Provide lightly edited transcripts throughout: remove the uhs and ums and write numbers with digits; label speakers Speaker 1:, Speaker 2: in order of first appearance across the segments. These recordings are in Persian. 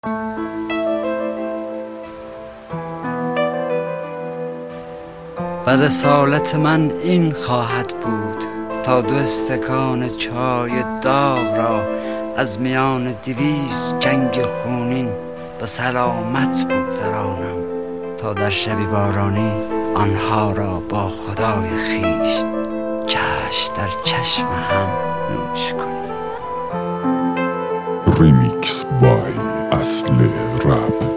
Speaker 1: و رسالت من این خواهد بود تا 2 استکان چای داغ را از میان 200 جنگ خونین به سلامت بگذرانم تا در شبی بارانی آنها را با خدای خویش چشم در چشم هم نوش کنیم.
Speaker 2: ریمیکس بای اصل رپ.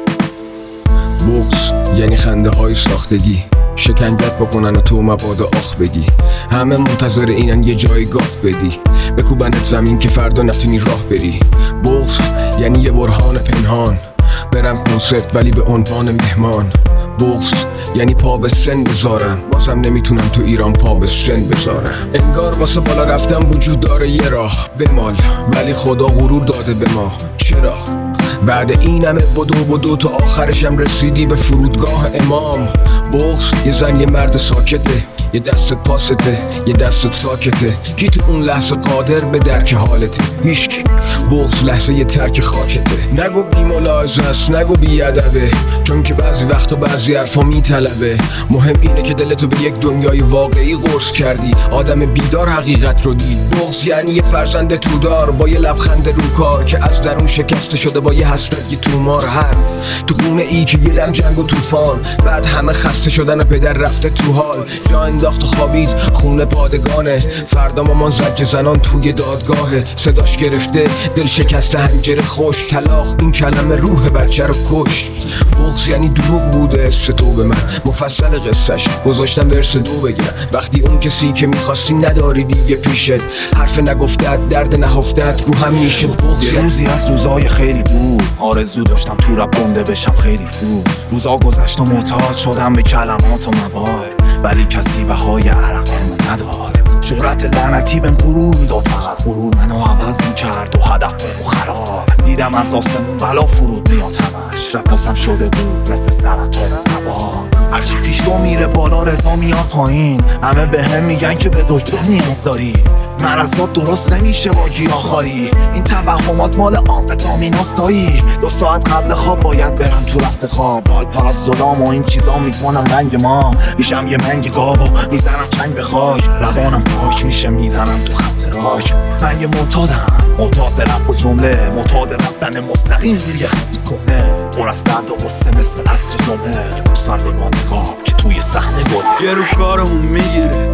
Speaker 3: بغض یعنی خنده های ساختگی، شکنجت بکنن و تو مبادا آخ بگی. همه منتظر اینن یه جای گاف بدی، بکوبنت زمین که فردا نتونی راه بری. بغض یعنی یه برهان پنهان، برم کنسرت ولی به عنوان مهمان. بغض یعنی پا به سن بذارم، بازم نمیتونم تو ایران پا به سن بذارم. انگار واسه بالا رفتم وجود داره یه راه بمال، ولی خدا غرور داده به ما. چرا؟ بعد این همه بدو تو آخرشم رسیدی به فرودگاه امام. بغض یه زن یه مرد ساکته، یه دست پاسته یه دست ساکته. کی تو اون لحظه قادر به درک حالته؟ هیچکی. بغض لحظه یه ترک خاکته. نگو بی ملاحظه است، نگو بی ادبه، چون که بعضی وقت و بعضی حرفا میطلبه. مهم اینه که دلتو به یک دنیای واقعی قرص کردی، آدم بیدار حقیقت رو دید. بغض یعنی یه فرزند تودار با یه لبخند رو کار که از درون شکسته شده با یه حسرت یه تومار. حرف تو خونه ای که یه دم جنگ و طوفان، بعد همه خسته شدن و پدر رفته تو حال. جا انداخت و خوابید خونه پادگانه، فردا مامان زجر زنان توی دادگاهه. صداش گرفته دل شکسته حنجره خوش، طلاق این کلمه روح بچه رو کش. بغض یعنی دروغ بوده است تو به من، مفصل قصهش گذاشتم ورس 2 بگم. وقتی اون کسی که میخواستی نداری دیگه پیشت، حرف نگفتت درد نهفتت رو هم میشه. بغض
Speaker 4: یه روزی از روزای خیلی دور، آرزو داشتم تو رپ گنده بشم خیلی زود. روزا گذشت و معتاد شدم به کلمات و موار، ولی کسی بهای عرق منو نداد. شهرت لعنتی بهم غرور میداد، فقط غرور منو عوض میکرد و هدفمو خراب. دیدم از آسمون بلا فرود میاد همش، رپاسم شده بود مثل سرطان هوا. هرچی پیشرو میره بالا رضا میاد پایین، همه بهم میگن که به دکتر نیاز داری. مرضات درست نمیشه با گیاهخواری، این توهمات مال آمفتامیناست دایی. 2 ساعت قبل خواب باید برم تو رخت خواب، باید پاراسولام و این چیزا میکنم رنگ ما. میشم یه منگ گاو و میزنم چنگ به خاک، روانم پاک میشه میزنم تو خط راک. من یه معتاد به رپ و جمله، معتاد رفتن مستقیم روی یه خط کنه، پر از درد و غصه مثل عصر جمعه. یه بوسفند با نقاب که توی صحنه گل
Speaker 5: یه رو کارمون میگیره.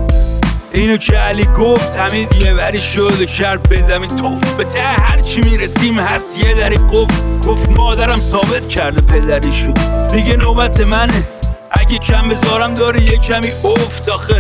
Speaker 5: اینو که علی گفت حمید یه وری شده کرد به زمین توف. به ته هرچی میرسیم هست یه دری قفل. گفت مادرم ثابت کرده پدریشو، دیگه نوبت منه اگه کم بذارم داره یه کمی افت. آخه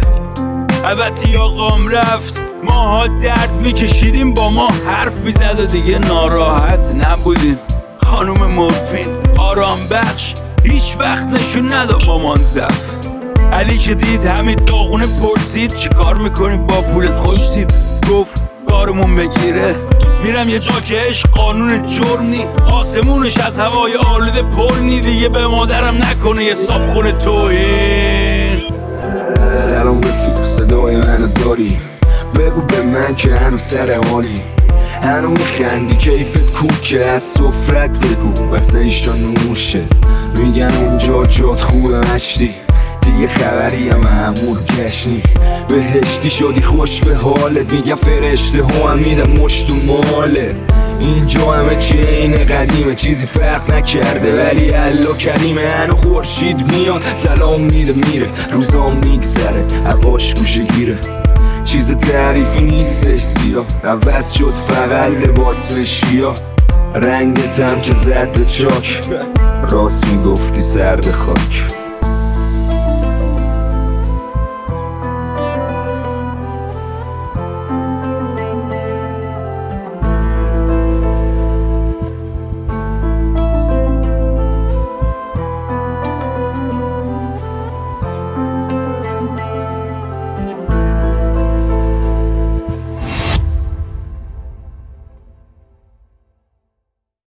Speaker 5: البته آقام رفت، ماها درد میکشیدیم با ما حرف میزد و دیگه ناراحت نبودیم. خانوم مورفین آرام بخش هیچ وقت نشون نداد مامان زفت. علی که دید حمید داغونه پرسید چی کار میکنی با پولت خوشتیب؟ گفت کارمون بگیره میرم یه جا که عشق قانون جرم نی، آسمونش از هوای آلوده پر نی. دیگه به مادرم نکنه یه صابخونه توهین.
Speaker 6: سلام رفیق صدای منو داری؟ بگو به من که هنو سر حالی، هنو میخندی کیفت کوکه، از سفرت بگو واسه ایشتا نوشه. میگن اونجا جات خوبه مشتی، دیگه خبری هم معمول گشنی. بهشتی شدی خوش به حالت، میگم فرشته هم میدم مشت و مالت. اینجا همه چی اینه قدیمه، چیزی فرق نکرده ولی الله کریمه. هنو خورشید میاد سلام میده میره، روزام میگذره هواش گوشه گیره. چیز تعریفی نیستش سیاه، عوض شد فقط لباس و اشیا. رنگتم که زد به چاک، راست میگفتی سرد خاک.